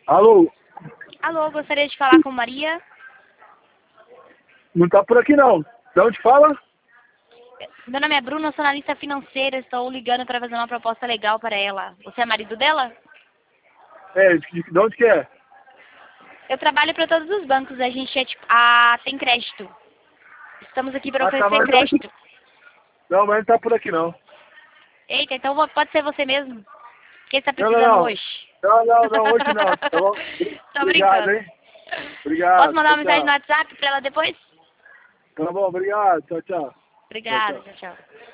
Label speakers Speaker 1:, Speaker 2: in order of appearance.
Speaker 1: Alô?
Speaker 2: Alô, gostaria de falar com Maria.
Speaker 1: Não tá por aqui não. De onde fala?
Speaker 2: Meu nome é Bruna, sou analista financeira, estou ligando para fazer uma proposta legal para ela. Você é marido dela?
Speaker 1: De onde que é?
Speaker 2: Eu trabalho para todos os bancos, a gente é tipo, tem crédito. Estamos aqui para
Speaker 1: tá,
Speaker 2: oferecer
Speaker 1: mas
Speaker 2: crédito.
Speaker 1: não, mas não tá por aqui não.
Speaker 2: Eita, então pode ser você mesmo? Quem está
Speaker 1: Não,
Speaker 2: precisando
Speaker 1: não.
Speaker 2: hoje?
Speaker 1: Não, hoje não. Tá bom?
Speaker 2: Tô
Speaker 1: Obrigado,
Speaker 2: brincando.
Speaker 1: hein? Obrigado.
Speaker 2: Posso mandar uma
Speaker 1: Tchau,
Speaker 2: mensagem
Speaker 1: tchau.
Speaker 2: no WhatsApp para ela depois?
Speaker 1: Tá bom, obrigado. Tchau, tchau. Tchau,
Speaker 2: Obrigada,
Speaker 1: tchau.
Speaker 2: tchau, tchau.